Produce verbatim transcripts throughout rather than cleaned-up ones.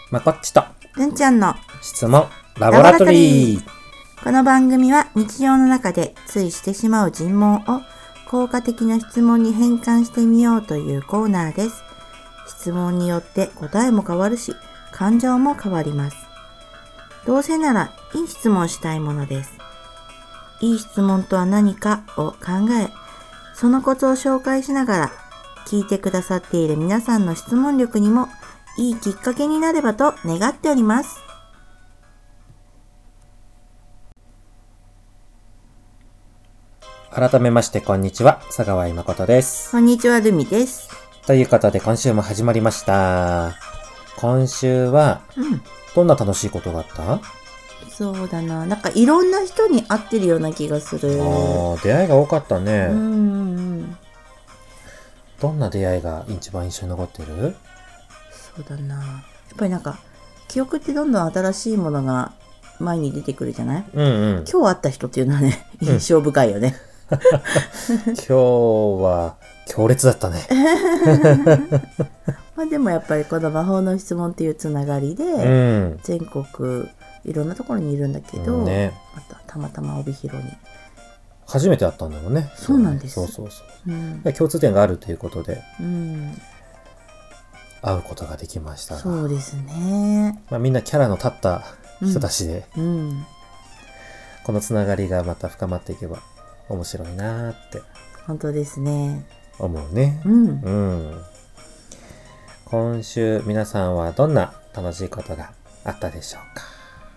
まこっちとるんちゃんの質問ラボラトリー。 この番組は日常の中でついしてしまう尋問を効果的な質問に変換してみようというコーナーです。質問によって答えも変わるし、感情も変わります。どうせならいい質問したいものです。いい質問とは何かを考え、そのコツを紹介しながら、聞いてくださっている皆さんの質問力にもいいきっかけになればと願っております。 改めましてこんにちは、佐川誠です。 こんにちは、ルミです。 ということで今週も始まりました。今週は、 うん、 どんな楽しいことがあった？ そうだな、なんかいろんな人に会ってるような気がする。 ああ、出会いが多かったね。 うんうん。 どんな出会いが一番印象に残ってる？ そうだな、やっぱりなんか記憶ってどんどん新しいものが前に出てくるじゃない？ うんうん。 今日会った人っていうのはね、印象深いよね。 今日は強烈だったね。 まあでもやっぱりこの魔法の質問っていうつながりで、 うん、 全国いろんなところにいるんだけど、 ね、 またたまたま帯広に初めて会ったんだもんね。 そうなんです。 そうそうそう、うん、共通点があるということで、うん、会うことができましたが、 そうですね、 まあ、みんなキャラの立った人たちで、 うんうん、 このつながりがまた深まっていけば面白いなーって本当ですね、 思うね、 うんうん、今週皆さんはどんな楽しいことがあったでしょうか？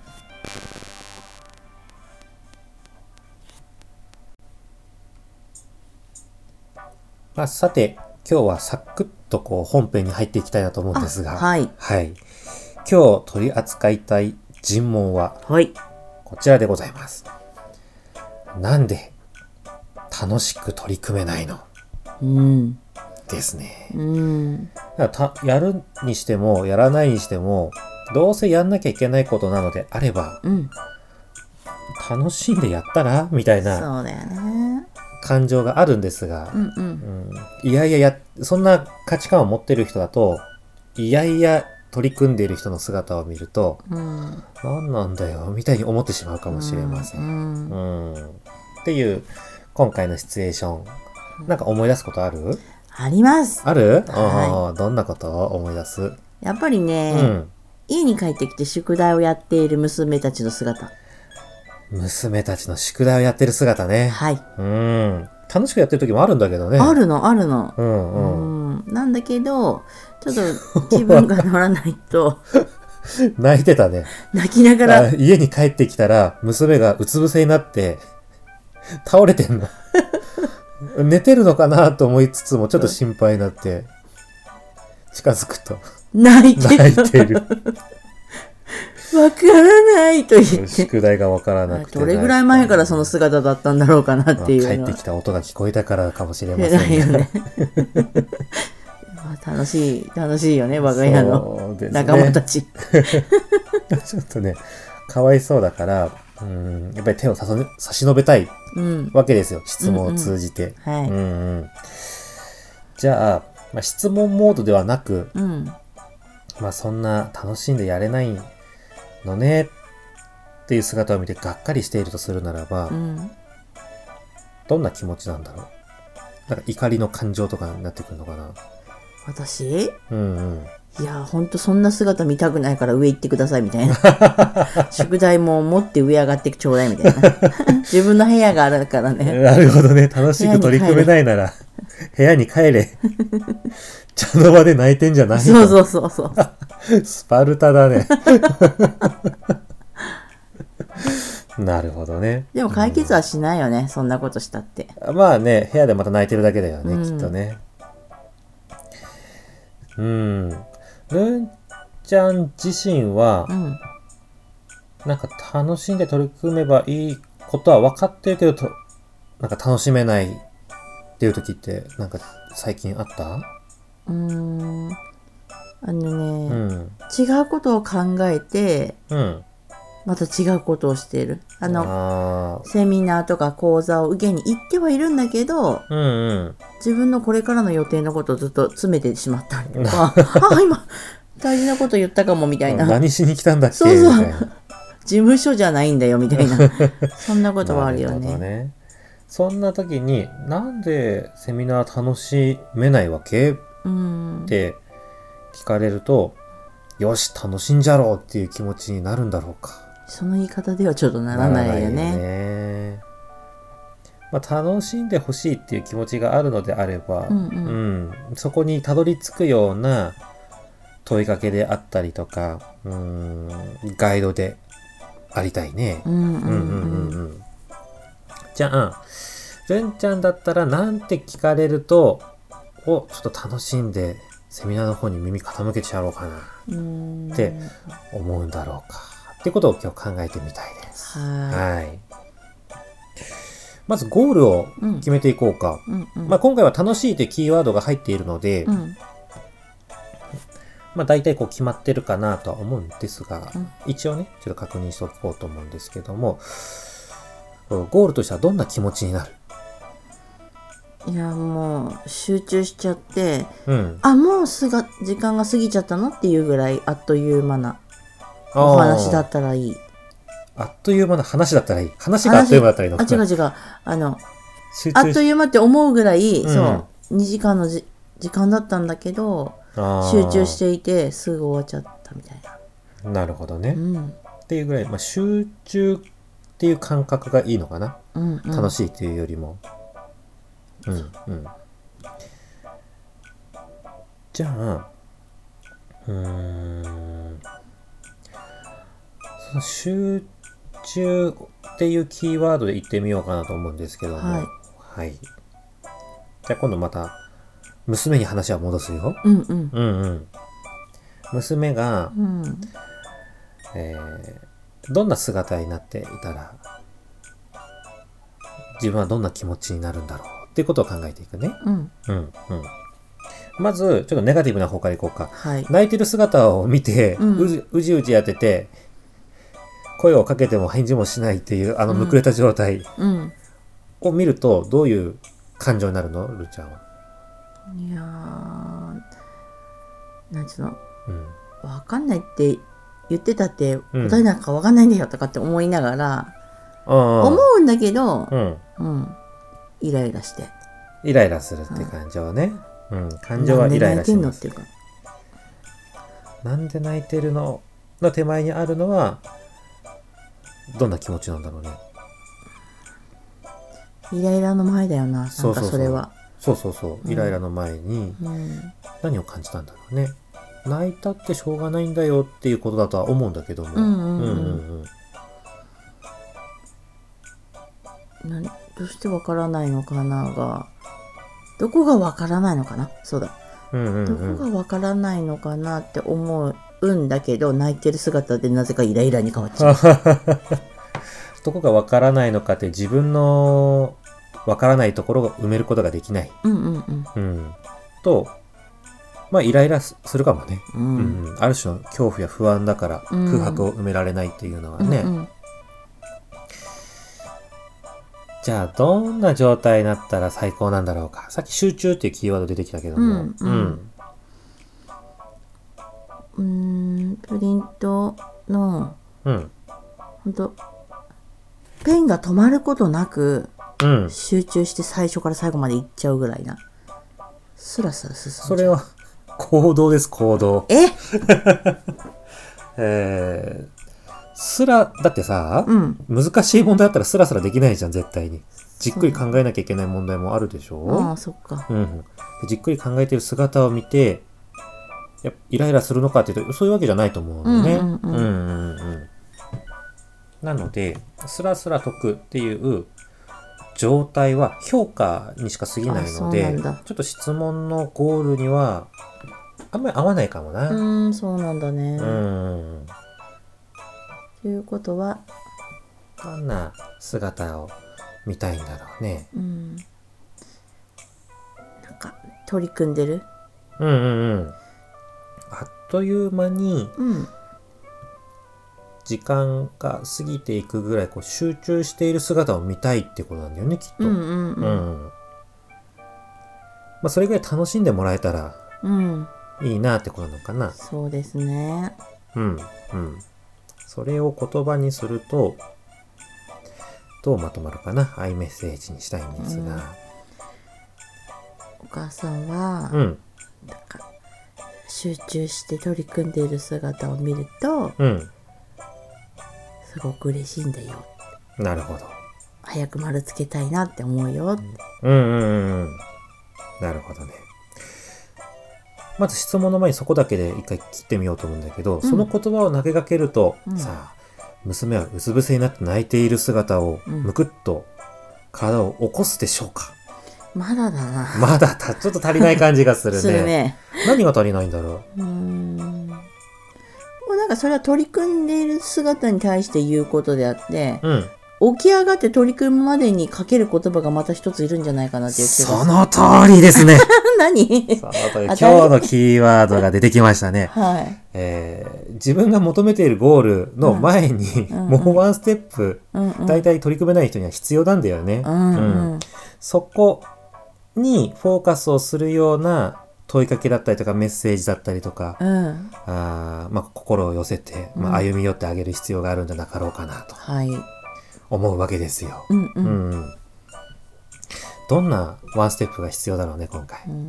まあ、さて今日はサクッとこう本編に入っていきたいなと思うんですが、 はい、 はい、今日取り扱いたい尋問はこちらでございます。はい、なんで楽しく取り組めないの？うん、ですね。うん、だからたやるにしてもやらないにしてもどうせやんなきゃいけないことなのであれば、うん、楽しんでやったらみたいなそうだよね感情があるんですが、うんうんうん、いやいややそんな価値観を持ってる人だといやいや取り組んでいる人の姿を見ると、うん、何なんだよみたいに思ってしまうかもしれません、うんうん、っていう今回のシチュエーション、なんか思い出すことある？あります。ある？はい、どんなことを思い出す？ やっぱりね、うん、家に帰ってきて宿題をやっている娘たちの姿。 娘たちの宿題をやってる姿ね。はい。うん。楽しくやってる時もあるんだけどね。 あるの、あるの。うんうん。うんなんだけど、ちょっと気分が乗らないと。 泣いてたね。 泣きながら。 家に帰ってきたら、娘がうつ伏せになって、倒れてんの。寝てるのかなと思いつつも、ちょっと心配になって、近づくと。 泣いてる。 泣いてる。 わからないと言って。 宿題がわからなくて。 どれぐらい前からその姿だったんだろうかなっていうのは。 帰ってきた音が聞こえたからかもしれませんね。よね楽しい、楽しいよね、我が家の仲間たち。 ちょっとね、かわいそうだから、うん、やっぱり手を差し伸べたいわけですよ。うん、質問を通じて。うんうんはいうんうん、じゃあ、まあ、質問モードではなく、うん、まあそんな楽しんでやれないのねっていう姿を見てがっかりしているとするならば、うん、どんな気持ちなんだろう。なんか怒りの感情とかになってくるのかな。 私？ うんうん。 いやほんとそんな姿見たくないから上行ってくださいみたいな。宿題も持って上上がってちょうだいみたいな。自分の部屋があるからね。 なるほどね。楽しく取り組めないなら部屋に帰れ。茶の間で泣いてんじゃないの？ そうそうそうそう。 スパルタだね。なるほどね。 でも解決はしないよね、うん、そんなことしたって。 まあね、部屋でまた泣いてるだけだよね、うん、きっとね。うん。るんちゃん自身は、うん、なんか楽しんで取り組めばいいことは分かってるけど、なんか楽しめないっていう時って、なんか最近あった？ うーん。あのね、うん、違うことを考えて、うんまた違うことをしている。あの、あセミナーとか講座を受けに行ってはいるんだけど、うんうん、自分のこれからの予定のことをずっと詰めてしまったりとか、あ、今、 大事なこと言ったかもみたいな。 何しに来たんだっけそうそうみたいな。 事務所じゃないんだよみたいな。そんなことはあるよね。なるほどね。 そんな時になんでセミナー楽しめないわけ、うん、って聞かれると、よし楽しんじゃろうっていう気持ちになるんだろうか。 その言い方ではちょっとならないよね。ならないよね。 まあ、楽しんでほしいっていう気持ちがあるのであれば、うんうんうん、そこにたどり着くような問いかけであったりとか、うーんガイドでありたいね。じゃあ純ちゃんだったらなんて聞かれると、おちょっと楽しんでセミナーの方に耳傾けてやろうかなって思うんだろうかっていうことを今日考えてみたいです。はい。まずゴールを決めていこうか。うんうんうん、まあ、今回は楽しいってキーワードが入っているので、うん、まあ大体こう決まってるかなとは思うんですが、うん、一応ねちょっと確認しておこうと思うんですけども、ゴールとしてはどんな気持ちになる？ いやもう集中しちゃって、うん、あもうすが時間が過ぎちゃったのっていうぐらいあっという間なお話だったらいい。 あっという間な話だったらいい。話があっという間だったらいいのか。 あ違う違う。あのあっという間って思うぐらい、うん、そうにじかんのじ時間だったんだけど集中していてすぐ終わっちゃったみたいな。 なるほどね。うん、っていうぐらい、まあ、集中っていう感覚がいいのかな。うんうん、楽しいっていうよりも。うんうん。じゃあ、うーん、その集中っていうキーワードで言ってみようかなと思うんですけども、はい。はい、じゃあ今度また娘に話は戻すよ。うんうん。うんうん。娘が、うん、えー、どんな姿になっていたら自分はどんな気持ちになるんだろうっていうことを考えていくね。うん。うんうん。まず、ちょっとネガティブな方からいこうか。はい、泣いてる姿を見て、うん、うじうじうじやってて、声をかけても返事もしないっていう、あのむくれた状態を見ると、どういう感情になるの？ルーちゃんは。 いやー、なんつうの、うん、わかんないって言ってたって、答えなんかわかんないんだよとかって思いながら、うん、思うんだけど、うんうん、イライラして。 イライラするって感情ね。うん、感情はイライラします。なんで泣いてるのの手前にあるのはどんな気持ちなんだろうね。 イライラの前だよな。なんかそれは。 そうそうそう、うん、イライラの前に何を感じたんだろうね。泣いたってしょうがないんだよっていうことだとは思うんだけども。うんうんうん。 などうしてわからないのかなが。どこがわからないのかなそうだ、うんうんうん、どこがわからないのかなって思うんだけど泣いてる姿でなぜかイライラに変わっちゃう。 どこがわからないのかって自分のわからないところを埋めることができない、うんうんうんうん、とまあイライラするかもね、うんうん、ある種の恐怖や不安だから空白を埋められないっていうのはね、うんうん、じゃあどんな状態になったら最高なんだろうか。さっき集中っていうキーワード出てきたけども、うんうん、 うーんプリントの、うん、ほんとペンが止まることなく、うん、集中して最初から最後までいっちゃうぐらいな。スラスラ進んじゃう。 それは行動です。行動。 ええーすらだってさ、うん、難しい問題だったらスラスラできないじゃん絶対に。じっくり考えなきゃいけない問題もあるでしょ。 ああそっか、うん、 じっくり考えてる姿を見てやイライラするのかっていうとそういうわけじゃないと思うのね。うんうんうん、なのでスラスラ解くっていう状態は評価にしか過ぎないのでちょっと質問のゴールにはあんまり合わないかもな。 うんそうなんだね。うんということはどんな姿を見たいんだろうね。うん、 なんか取り組んでる。 うんうんうん。あっという間に時間が過ぎていくぐらいこう集中している姿を見たいってことなんだよねきっと。うんうんうん。うん、まあそれぐらい楽しんでもらえたらいいなってことなのかな。 そうですね。 うんうん。それを言葉にするとどうまとまるかな。アイメッセージにしたいんですが、うん、 お母さんは、 うん、 なんか集中して取り組んでいる姿を見ると、 うん、 すごく嬉しいんだよ。 なるほど。 早く丸つけたいなって思うよ。 うんうんうんうん。なるほどね。まず質問の前にそこだけで一回切ってみようと思うんだけど、うん、その言葉を投げかけると、うん、さあ娘はうつ伏せになって泣いている姿をむくっと体を起こすでしょうか。 うん、まだだな。 まだたちょっと足りない感じがするね。 するね。 何が足りないんだろう。 うーん。もうなんかそれは取り組んでいる姿に対して言うことであって、 うん、 起き上がって取り組むまでにかける言葉がまた一ついるんじゃないかなっていう気がする。 その通りですね。 何？ その通り。今日のキーワードが出てきましたね。 はい。 えー、自分が求めているゴールの前に、うん、もうワンステップ、うんうん、だいたい取り組めない人には必要なんだよね。 うんうんうん、そこにフォーカスをするような問いかけだったりとかメッセージだったりとか、 うん、 あまあ、心を寄せて、まあ、歩み寄ってあげる必要があるんじゃなかろうかなと思うわけですよ。 うんうんうん、どんなワンステップが必要だろうね今回。 うん、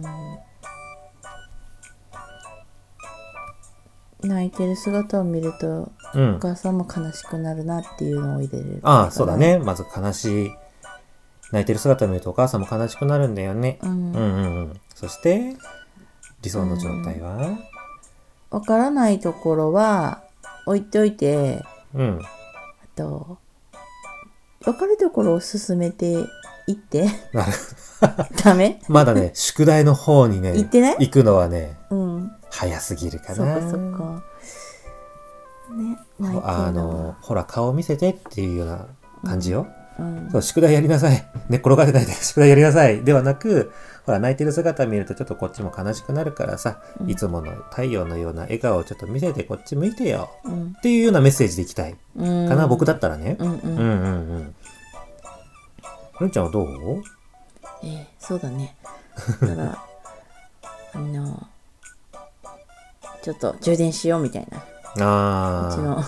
泣いてる姿を見ると、うん、お母さんも悲しくなるなっていうのを入れる。 ああそうだね。まず悲しい泣いてる姿を見るとお母さんも悲しくなるんだよね。 うんうんうんうん、そして理想の状態は、うん、 わからないところは置いておいて、 うん、 あとわかるところを進めていってダメ？ まだね宿題の方にね行ってない？ 行くのはね、 うん、 早すぎるかな。 そっかそっか、ね、 あのほら顔見せてっていうような感じよ。 うんうん、 そう宿題やりなさい。寝っ転がってないで宿題やりなさいではなく、ほら泣いてる姿見るとちょっとこっちも悲しくなるからさ、うん、いつもの太陽のような笑顔をちょっと見せてこっち向いてよ、うん、っていうようなメッセージでいきたいかな、うん、僕だったらね。 うんうんうんうんうんるんちゃんはどう？ えー、そうだね。だからあのちょっと充電しようみたいな。 ああ。 うちの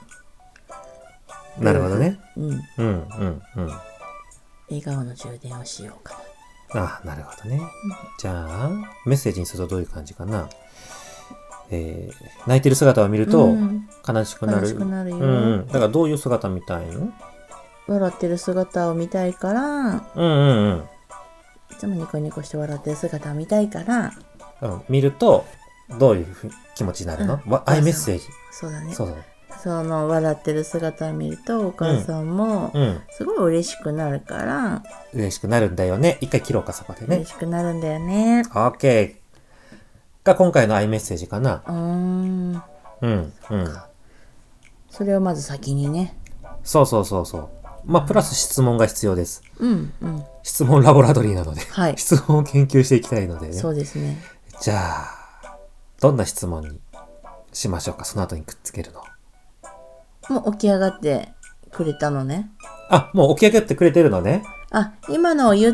なるほどね。 うん。 うんうんうん。 笑顔の充電をしようかな。ああ、なるほどね。うん、じゃあ、メッセージにするとどういう感じかな。えー、泣いてる姿を見ると悲しくなる。 悲しくなるよ。 うんうん。だからどういう姿見たいの？ 笑ってる姿を見たいから。 うんうんうん。 いつもニコニコして笑ってる姿を見たいから。 うん、見るとどういう気持ちになるの？うん、アイメッセージ。 そうだね。 そうそう。 その笑ってる姿を見るとお母さんもすごい嬉しくなるから、うんうん、 嬉しくなるんだよね。一回切ろうかそこでね。 嬉しくなるんだよね。 オッケーが今回のアイメッセージかな。 うーん。 うんうん。 それをまず先にね。 そうそうそうそう。まあプラス質問が必要です。 うんうん。 質問ラボラトリーなので、 はい、 質問を研究していきたいのでね。 そうですね。 じゃあどんな質問にしましょうか。その後にくっつけるの。 もう起き上がってくれたのね。 あ、もう起き上がってくれてるのね。 あ、今のを言って、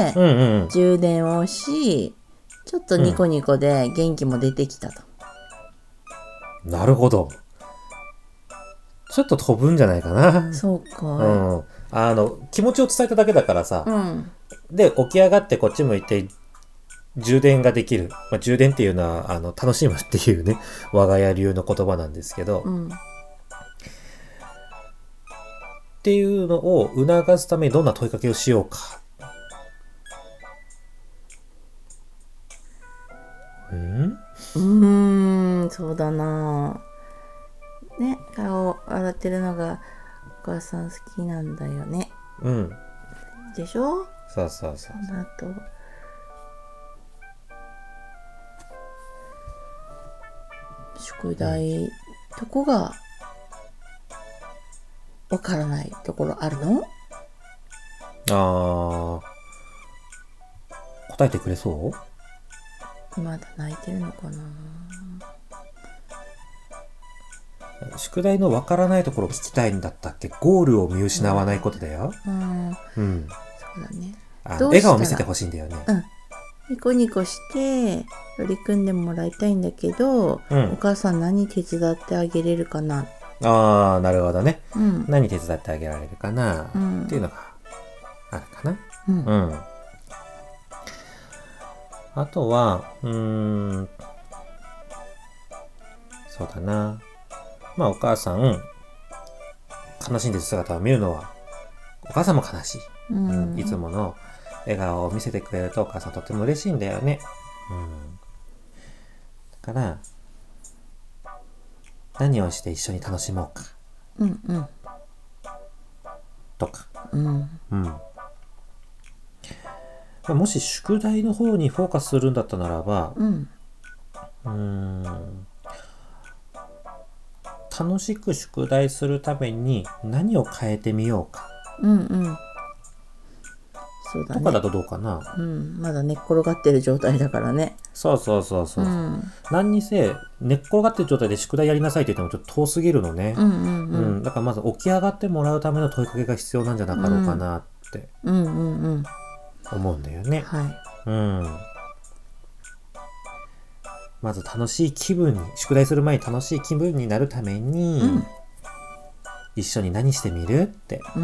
うんうんうん、 充電をし、ちょっとニコニコで元気も出てきたと。 うん、なるほど。ちょっと飛ぶんじゃないかな。 そうか。 うん。あの、気持ちを伝えただけだからさ。 うん、 で、起き上がってこっち向いて、充電ができる。まあ、充電っていうのは、あの、楽しむっていうね、我が家流の言葉なんですけど、 うんっていうのを促すためにどんな問いかけをしようか。うんうーん、そうだな。ね、顔洗ってるのがお母さん好きなんだよね。 うん。 でしょ？ そうそうそう。 その後、宿題どこがわからないところあるの？ あー、答えてくれそう？ まだ泣いてるのかな。 宿題のわからないところを聞きたいんだったっけ？ゴールを見失わないことだよ。 うん。うん、 うん、 そうだね。 あ、笑顔を見せてほしいんだよね。 うん。 ニコニコして取り組んでもらいたいんだけど、うん、お母さん何手伝ってあげれるかな。 ああ、なるほどね、 うん、 何手伝ってあげられるかな、うん、っていうのがあるかな。 うん、うん、 あとはうーんそうだな、まあお母さん悲しんでる姿を見るのはお母さんも悲しい、 うんうん、いつもの笑顔を見せてくれるとお母さんとっても嬉しいんだよね、うん、だから何をして一緒に楽しもうか、 うんうん、 とか、 うんうん、もし宿題の方にフォーカスするんだったならば、 うん、 うーん楽しく宿題するために何を変えてみようか、 うんうんそうだね、 とかだとどうかな、 うん、まだ寝っ転がってる状態だからね。 そうそうそうそう、 うん、 何にせ寝っ転がってる状態で宿題やりなさいって言ってもちょっと遠すぎるのね、 うんうんうんうん、だからまず起き上がってもらうための問いかけが必要なんじゃなかろうかなって思うんだよね、 はい、 うん、まず楽しい気分に、宿題する前に楽しい気分になるために、うん、一緒に何してみるって、 うん、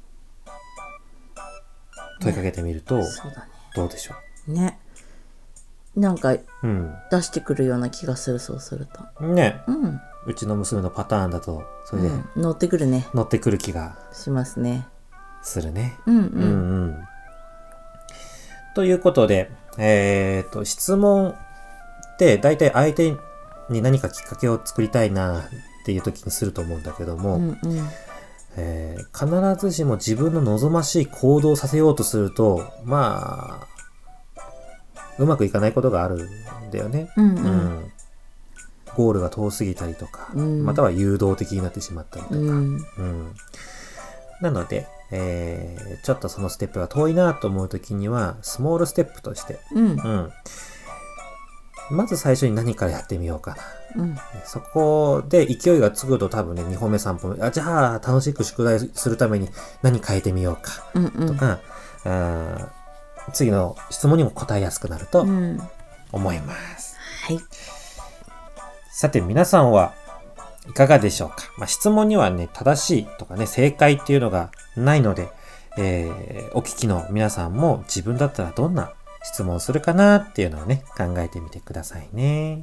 問いかけてみると、ね、 そうだね、 どうでしょうね、なんか、 うん、 出してくるような気がする。そうするとね、 うん、 うちの娘のパターンだとそれで、うん、 乗ってくるね、 乗ってくる気がしますねするね、 うんうん、 うんうん、ということでえー、と質問って大体相手に何かきっかけを作りたいなっていう時にすると思うんだけども、 うんうんえー、必ずしも自分の望ましい行動をさせようとするとまあうまくいかないことがあるんだよね、 うんうんうん、 ゴールが遠すぎたりとか、うん、または誘導的になってしまったりとか、うんうん、なので、えー、ちょっとそのステップが遠いなと思うときにはスモールステップとして、 うんうん、まず最初に何からやってみようかな、うん、 そこで勢いがつくと多分ねにほんめさんぽめあじゃあ楽しく宿題するために何変えてみようか、 うんうん、 とかあ次の質問にも答えやすくなると思います、 うん、はい。 さて皆さんはいかがでしょうか、まあ、質問にはね正しいとかね正解っていうのがないので、えー、お聞きの皆さんも自分だったらどんな質問をするかなっていうのをね考えてみてくださいね。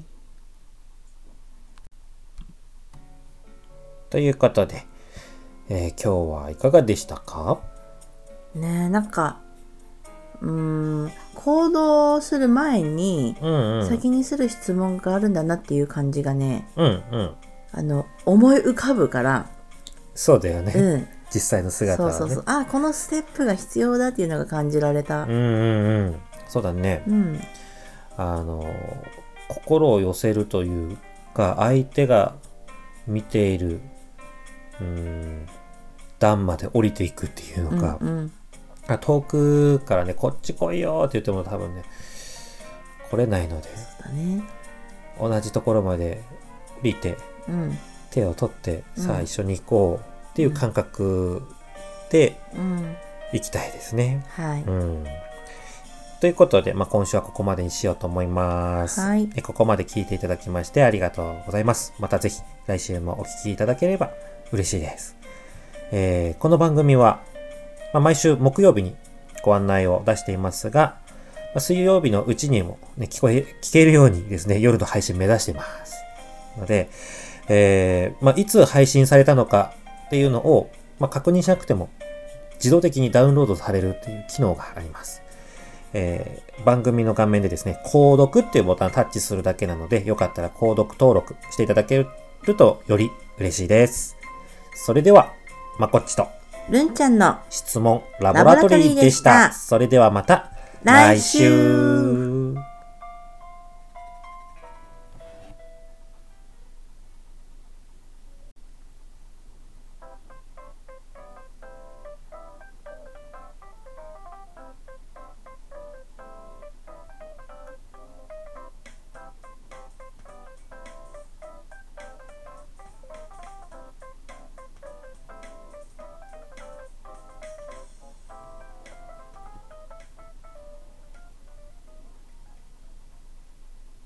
ということで、えー、今日はいかがでしたかねえ、なんかうーん行動する前に、うんうん、先にする質問があるんだなっていう感じがね、 うんうん、 あの思い浮かぶから。 そうだよね、 うん、 実際の姿はね。 そうそうそう、あこのステップが必要だっていうのが感じられた。 うんうんうん、そうだね、 うん、 あの心を寄せるというか相手が見ているうーん段まで降りていくっていうのか、 うんうん、 遠くからねこっち来いよって言っても多分ね来れないので、 そうだね、 同じところまで降りて、 うん、 手を取って、うん、さあ一緒に行こうっていう感覚で行きたいですね、 うんはい、 うんということで、まあ、今週はここまでにしようと思います、 はい、 ここまで聞いていただきましてありがとうございます。またぜひ来週もお聞きいただければ嬉しいです。えー、この番組は、まあ、毎週木曜日にご案内を出していますが、まあ、水曜日のうちにも、ね、聞こえ、聞けるようにですね、夜の配信目指しています。ので、えーまあ、いつ配信されたのかっていうのを、まあ、確認しなくても自動的にダウンロードされるっていう機能があります。えー、番組の画面でですね、購読っていうボタンをタッチするだけなので、よかったら購読登録していただけるとより嬉しいです。それでは、まこっちとるんちゃんの質問ラボラトリーでした。それではまた来週。